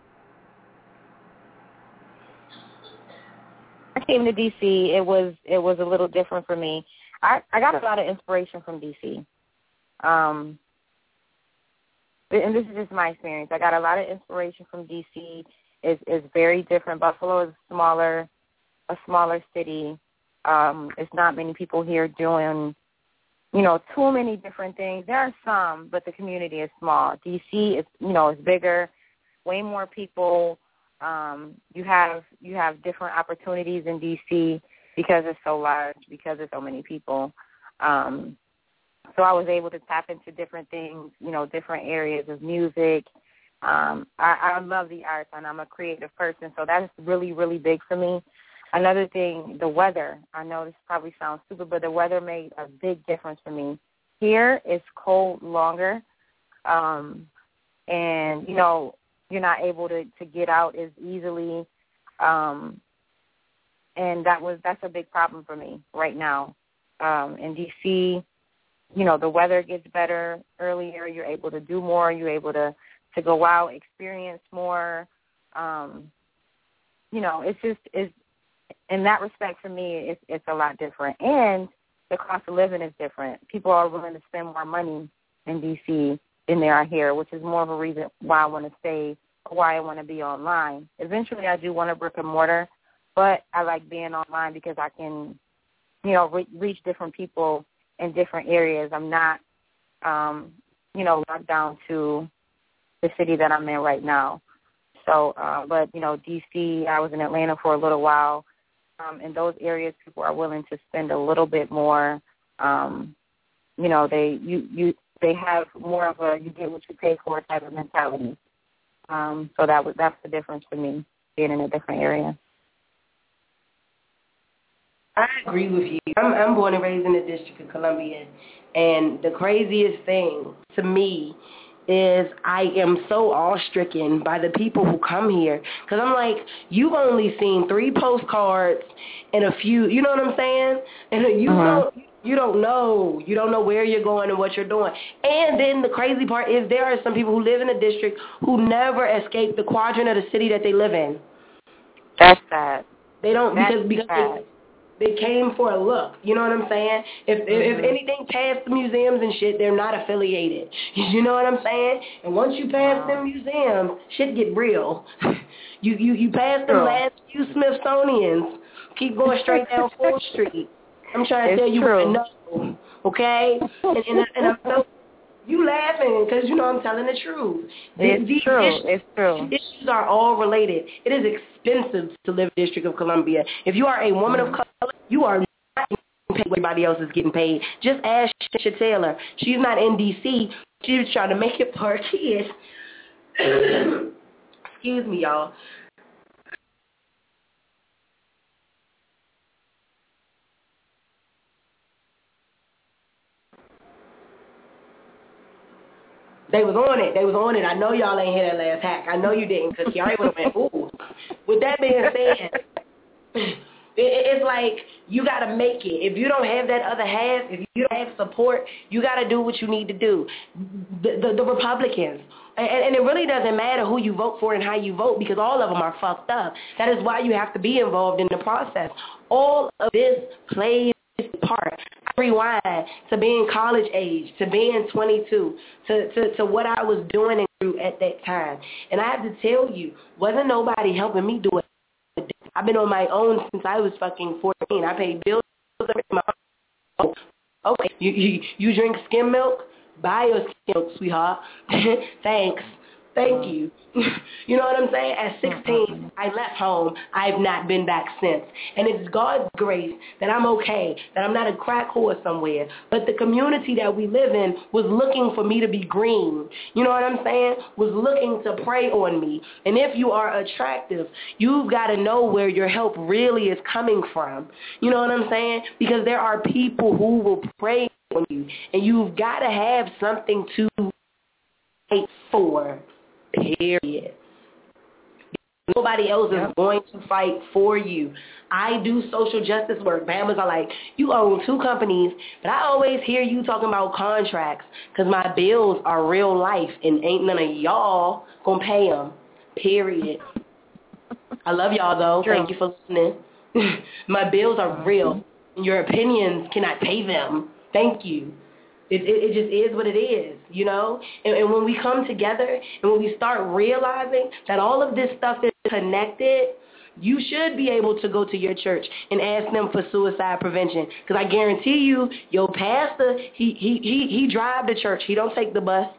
I came to D C. It was it was a little different for me. I, I got a lot of inspiration from D C. Um. And this is just my experience. I got a lot of inspiration from D C. It's, it's very different. Buffalo is smaller, a smaller city. Um, it's not many people here doing, you know, too many different things. There are some, but the community is small. D C is, you know, is bigger, way more people. Um, you have you have different opportunities in D C because it's so large, because there's so many people. Um, So I was able to tap into different things, you know, different areas of music. Um, I, I love the arts, and I'm a creative person, so that's really, really big for me. Another thing, the weather. I know this probably sounds stupid, but the weather made a big difference for me. Here, it's cold longer, um, and, you know, you're not able to, to get out as easily, um, and that was that's a big problem for me right now. Um, in D C, you know, the weather gets better earlier. You're able to do more. You're able to, to go out, experience more. Um, you know, it's just, it's, in that respect for me, it's, it's a lot different. And the cost of living is different. People are willing to spend more money in D C than they are here, which is more of a reason why I want to stay, why I want to be online. Eventually I do want a brick and mortar, but I like being online because I can, you know, re- reach different people in different areas. I'm not, um, you know, locked down to the city that I'm in right now. So, uh, but, you know, D C, I was in Atlanta for a little while. Um, in those areas, people are willing to spend a little bit more. Um, you know, they you, you they have more of a you get what you pay for type of mentality. Um, so that was that's the difference for me being in a different area. I agree with you. I'm, I'm born and raised in the District of Columbia, and the craziest thing to me is I am so awe-stricken by the people who come here. Because I'm like, you've only seen three postcards and a few, you know what I'm saying? And you uh-huh. don't you don't know. You don't know where you're going and what you're doing. And then the crazy part is there are some people who live in the district who never escape the quadrant of the city that they live in. That's sad. They don't, That's because, because sad. they, they came for a look. You know what I'm saying? If, mm-hmm. if if anything past the museums and shit, they're not affiliated. You know what I'm saying? And once you pass wow. them museums, shit get real. you, you, you pass them last few Smithsonians, keep going straight down fourth Street. I'm trying to it's tell you true. what I know, okay? And, and, and I'm so, you laughing because, you know, I'm telling the truth. It's These true. Issues, it's true. Issues are all related. It is expensive to live in the District of Columbia. If you are a woman mm-hmm. of color, you are not getting paid what everybody else is getting paid. Just ask Shisha Taylor. She's not in D C She was trying to make it for her kids. Excuse me, y'all. They was on it. They was on it. I know y'all ain't hear that last hack. I know you didn't, because Kiara would have went, ooh. With that being said, it, it's like you got to make it. If you don't have that other half, if you don't have support, you got to do what you need to do. The, the, the Republicans. And, and it really doesn't matter who you vote for and how you vote, because all of them are fucked up. That is why you have to be involved in the process. All of this plays part. I rewind to being college age, to being twenty-two, to, to, to what I was doing and through at that time. And I have to tell you, wasn't nobody helping me do it. I've been on my own since I was fucking fourteen. I paid bills. Oh, okay, you, you, you drink skim milk? Buy your skim milk, sweetheart. Thanks. Thank you. You know what I'm saying? At sixteen, I left home. I've not been back since. And it's God's grace that I'm okay, that I'm not a crack whore somewhere. But the community that we live in was looking for me to be green. You know what I'm saying? Was looking to prey on me. And if you are attractive, you've got to know where your help really is coming from. You know what I'm saying? Because there are people who will prey on you. And you've got to have something to fight for. Period. Nobody else is going to fight for you. I do social justice work. Bammers are like, you own two companies, but I always hear you talking about contracts because my bills are real life and ain't none of y'all going to pay them. Period. I love y'all, though. True. Thank you for listening. My bills are real, and your opinions cannot pay them. Thank you. It, it, it just is what it is, you know? And, and when we come together and when we start realizing that all of this stuff is connected, you should be able to go to your church and ask them for suicide prevention. Because I guarantee you, your pastor, he, he, he, he drive the church. He don't take the bus.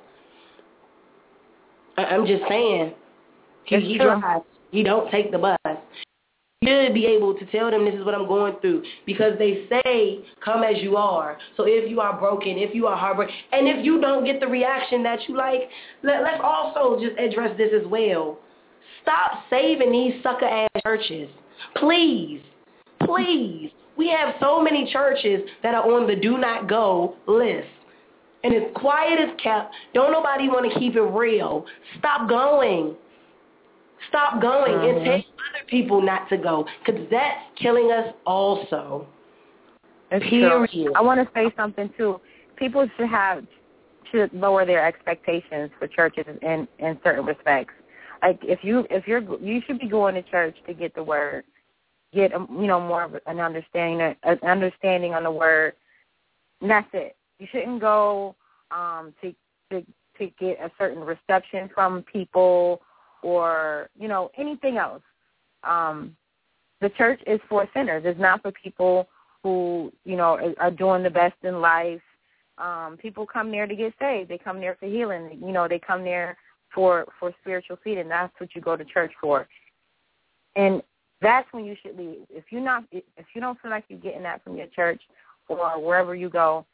I, I'm just saying. He, he drives. He don't take the bus. You should be able to tell them this is what I'm going through, because they say come as you are. So if you are broken, if you are heartbroken, and if you don't get the reaction that you like, let, let's also just address this as well. Stop saving these sucker-ass churches. Please, please. We have so many churches that are on the do not go list. And as quiet as kept, don't nobody want to keep it real. Stop going. Stop going uh-huh. and tell other people not to go, because that's killing us also. It's Period. True. I want to say something, too. People should have should lower their expectations for churches in, in certain respects. Like, if, you, if you're, you should be going to church to get the word, get, you know, more of an understanding, an understanding on the word, and that's it. You shouldn't go um, to, to, to get a certain reception from people or, you know, anything else. Um, the church is for sinners. It's not for people who, you know, are doing the best in life. Um, people come there to get saved. They come there for healing. You know, they come there for, for spiritual feeding. That's what you go to church for. And that's when you should leave. If you're not, if you don't feel like you're getting that from your church or wherever you go,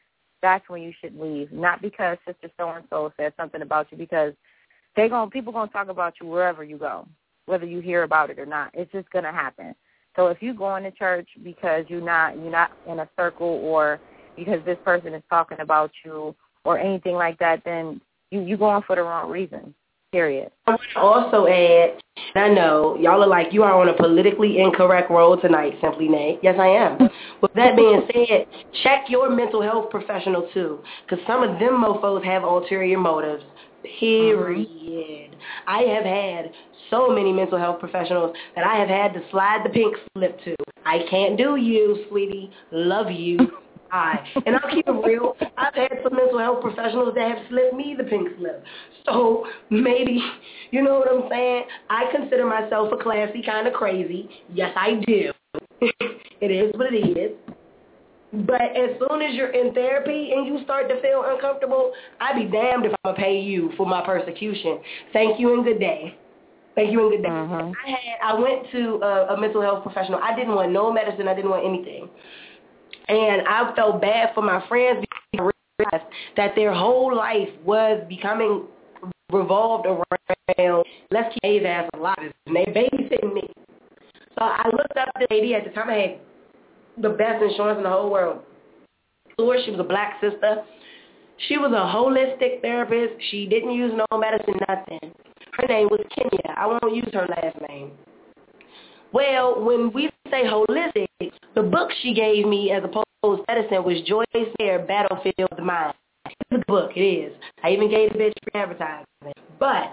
that's when you should leave. Not because Sister So-and-so said something about you, because they gonna people going to talk about you wherever you go, whether you hear about it or not. It's just going to happen. So if you go into church because you're not, you're not in a circle or because this person is talking about you or anything like that, then you, you're going for the wrong reason, period. I want to also add, I know y'all are like, you are on a politically incorrect road tonight, Simply Nate. Yes, I am. With that being said, check your mental health professional, too, because some of them mofos have ulterior motives, period. Mm-hmm. I have had so many mental health professionals that I have had to slide the pink slip to. I can't do you, sweetie. Love you. Bye. And I'll keep it real. I've had some mental health professionals that have slipped me the pink slip. So maybe, you know what I'm saying? I consider myself a classy kind of crazy. Yes, I do. It is what it is. But as soon as you're in therapy and you start to feel uncomfortable, I'd be damned if I'm going to pay you for my persecution. Thank you and good day. Thank you and good day. Mm-hmm. I had I went to a, a mental health professional. I didn't want no medicine. I didn't want anything. And I felt bad for my friends because I realized that their whole life was becoming revolved around, let's keep his ass alive, and they babysitting me. So I looked up the lady. At the time I had the best insurance in the whole world. She was a black sister. She was a holistic therapist. She didn't use no medicine, nothing. Her name was Kenya. I won't use her last name. Well, when we say holistic, the book she gave me as opposed to medicine was Joyce Meyer, Battlefield of the Mind. It's a book. It is. I even gave the bitch free advertising. But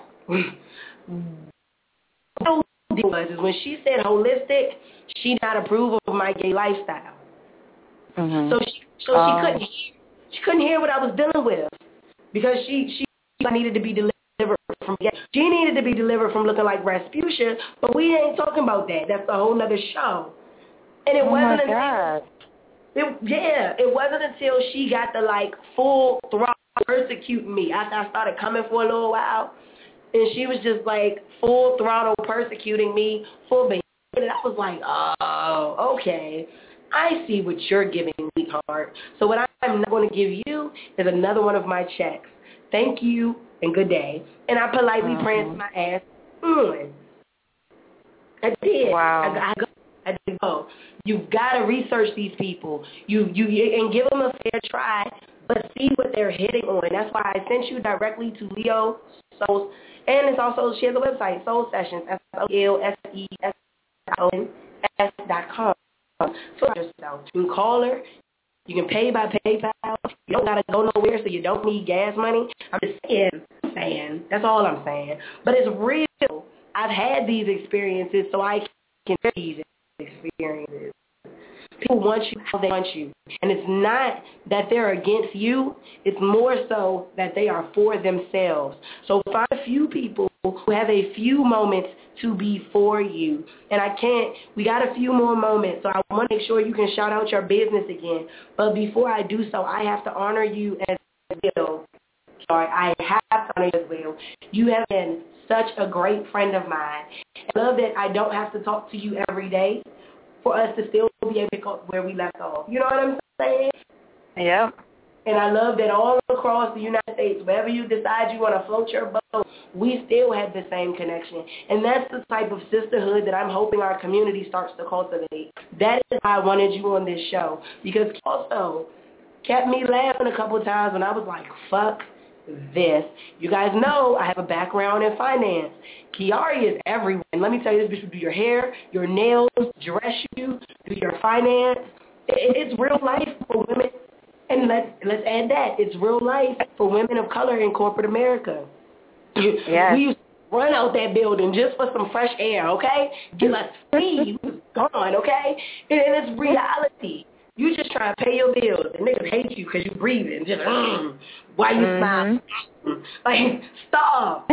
what it was is when she said holistic, she did not approve of my gay lifestyle. Mm-hmm. So she so um, she couldn't hear, she couldn't hear what I was dealing with because she she needed to be delivered from she needed to be delivered from looking like Rasputia, but we ain't talking about that. That's a whole nother show. And it oh wasn't my until it, yeah, it wasn't until she got to like full throttle persecuting me after I started coming for a little while, and she was just like full throttle persecuting me, full behavior. And I was like, oh, okay. I see what you're giving, sweetheart. So what I'm not going to give you is another one of my checks. Thank you and good day. And I politely mm-hmm. pranced my ass on. I did. Wow. I, I, I did go. You've got to research these people. You you and give them a fair try, but see what they're hitting on. That's why I sent you directly to Leo Soul. And it's also, she has a website, Soul Sessions, S O L S E S O N S dot com. So yourself. You can call her. You can pay by PayPal. You don't got to go nowhere, so you don't need gas money. I'm just saying, saying. That's all I'm saying. But it's real. I've had these experiences, so I can share these experiences. People want you how they want you. And it's not that they're against you. It's more so that they are for themselves. So find a few people who have a few moments to be for you. And I can't, we got a few more moments, so I want to make sure you can shout out your business again. But before I do so, I have to honor you as well. Sorry, I have to honor you as well. You have been such a great friend of mine. I love that I don't have to talk to you every day for us to still be able to pick up where we left off. You know what I'm saying? Yeah. And I love that all across the United States, wherever you decide you want to float your boat, we still have the same connection. And that's the type of sisterhood that I'm hoping our community starts to cultivate. That is why I wanted you on this show. Because also kept me laughing a couple of times when I was like, fuck this. You guys know I have a background in finance. Kiari is everywhere. And let me tell you, this bitch will do your hair, your nails, dress you, do your finance. It's real life for women. And let's, let's add that. It's real life for women of color in corporate America. Yes. We used to run out that building just for some fresh air, okay? Give us free. We was gone, okay? And it's reality. You just try to pay your bills, and niggas hate you because you breathing. Just, mm, why you mm-hmm. smile? Like, stop.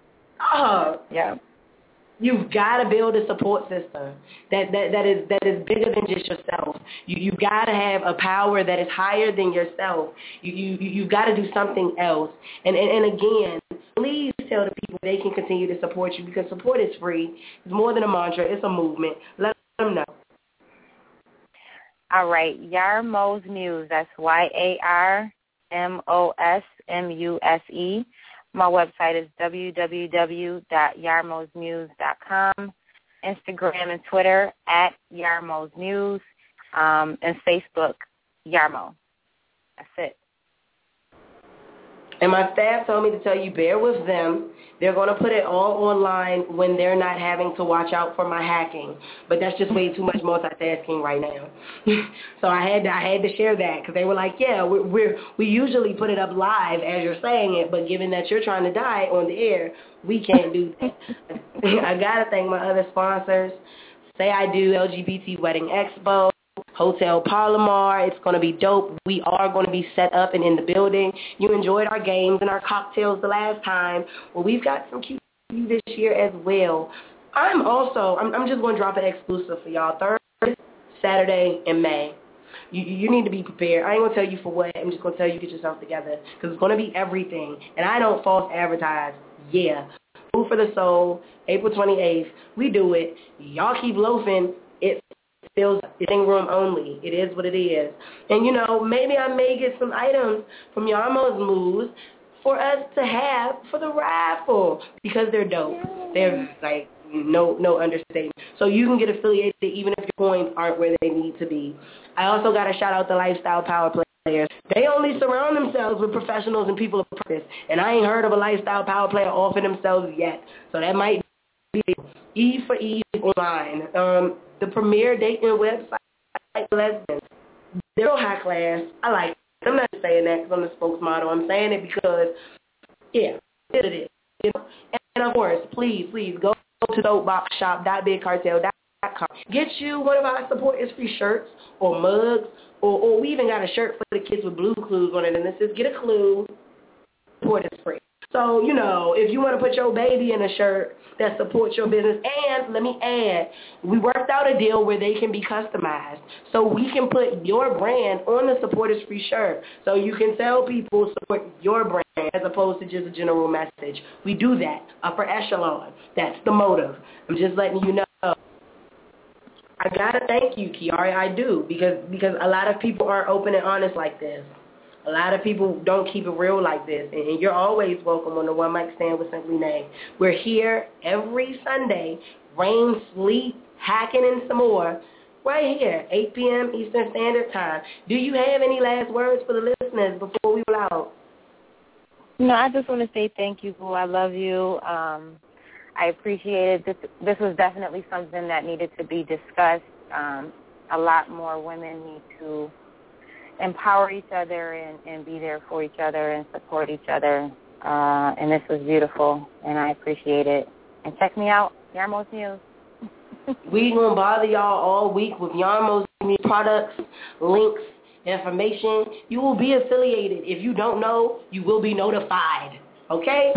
Stop. Yeah. You've got to build a support system that, that, that is that is bigger than just yourself. You, you've got to have a power that is higher than yourself. You, you, you've got to do something else. And, and, and again, please tell the people they can continue to support you because support is free. It's more than a mantra. It's a movement. Let them know. All right. Yarmo's Muse. That's Y A R M O S M U S E. My website is w w w dot yarmos muse dot com. Instagram and Twitter at Yarmos Muse, um, and Facebook, Yarmo. That's it. And my staff told me to tell you, bear with them. They're going to put it all online when they're not having to watch out for my hacking. But that's just way too much multitasking right now. So I had to, I had to share that because they were like, yeah, we're, we're, we usually put it up live as you're saying it, but given that you're trying to die on the air, we can't do that. I got to thank my other sponsors. Say I Do, L G B T Wedding Expo, Hotel Palomar. It's going to be dope. We are going to be set up and in the building. You enjoyed our games and our cocktails the last time. Well, we've got some cute this year as well. I'm also, I'm, I'm just going to drop an exclusive for y'all. Third Saturday in May. You, you need to be prepared. I ain't going to tell you for what. I'm just going to tell you get yourself together because it's going to be everything. And I don't false advertise. Yeah. Food for the Soul, April twenty-eighth. We do it. Y'all keep loafing. It feels sitting room only. It is what it is. And, you know, maybe I may get some items from Yarmos Moves for us to have for the raffle because they're dope. They're, like, no no understatement. So you can get affiliated even if your coins aren't where they need to be. I also got to shout out the Lifestyle Power Players. They only surround themselves with professionals and people of purpose. And I ain't heard of a Lifestyle Power Player offer themselves yet. So that might be E for Eve online. Um, the premier dating website, lesbians. They're high class. I like it. I'm not saying that because I'm the spokesmodel. I'm saying it because, yeah, it is. You know? And, of course, please, please go to soapbox shop dot big cartel dot com. Get you one of our Support is Free shirts or mugs, or, or we even got a shirt for the kids with blue clues on it, and it says, get a clue, Support is Free. So, you know, if you want to put your baby in a shirt that supports your business, and let me add, we worked out a deal where they can be customized. So we can put your brand on the Support is Free shirt. So you can tell people support your brand as opposed to just a general message. We do that, upper echelon. That's the motive. I'm just letting you know. I got to thank you, Kiara. I do, because because a lot of people aren't open and honest like this. A lot of people don't keep it real like this, and you're always welcome on the One Mic Stand with Simply Nay. We're here every Sunday, rain, sleet, hacking, and some more, right here, eight p.m. Eastern Standard Time. Do you have any last words for the listeners before we roll out? No, I just want to say thank you, Boo. I love you. Um, I appreciate it. This, this was definitely something that needed to be discussed. Um, a lot more women need to empower each other and, and be there for each other and support each other. Uh, and this was beautiful, and I appreciate it. And check me out, Yarmos Muse. We going to bother y'all all week with Yarmos Muse products, links, information. You will be affiliated. If you don't know, you will be notified. Okay?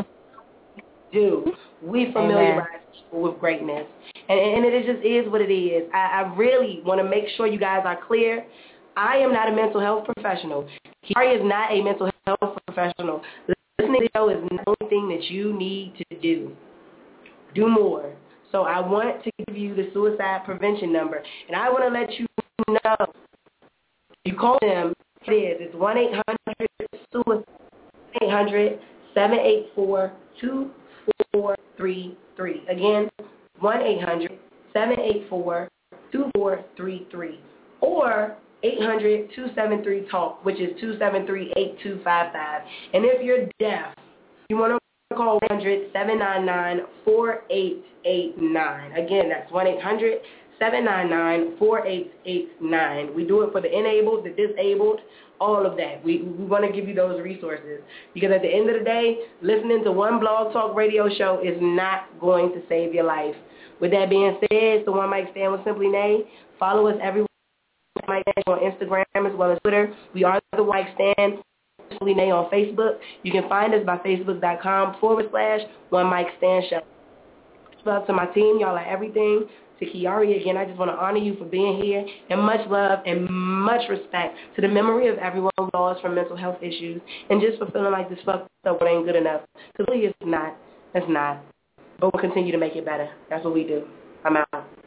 Dude, we familiarize people with greatness. And, and it just is what it is. I, I really want to make sure you guys are clear. I am not a mental health professional. Kiara is not a mental health professional. Listening to the show is the only thing that you need to do. Do more. So I want to give you the suicide prevention number. And I want to let you know, you call them, it is. It's one eight hundred suicide, eight hundred seven eight four two four three three. Again, one eight hundred seven eight four two four three three. Or eight hundred two seven three talk, which is two seven three eight two five five. And if you're deaf, you want to call one eight hundred seven nine nine four eight eight nine. Again, that's one eight hundred seven nine nine four eight eight nine. We do it for the enabled, the disabled, all of that. We we want to give you those resources because at the end of the day, listening to one blog talk radio show is not going to save your life. With that being said, it's the One Mic Stand with Simply Nay. Follow us everywhere. Mike on Instagram as well as Twitter. We are the One Mic Stand, Simply Nay on Facebook. You can find us by facebook.com forward slash One Mic Stand Show. Love to my team. Y'all are everything. To Kiara, again, I just want to honor you for being here, and much love and much respect to the memory of everyone who lost from mental health issues and just for feeling like this fucked up one ain't good enough. Because really it's not. It's not. But we'll continue to make it better. That's what we do. I'm out.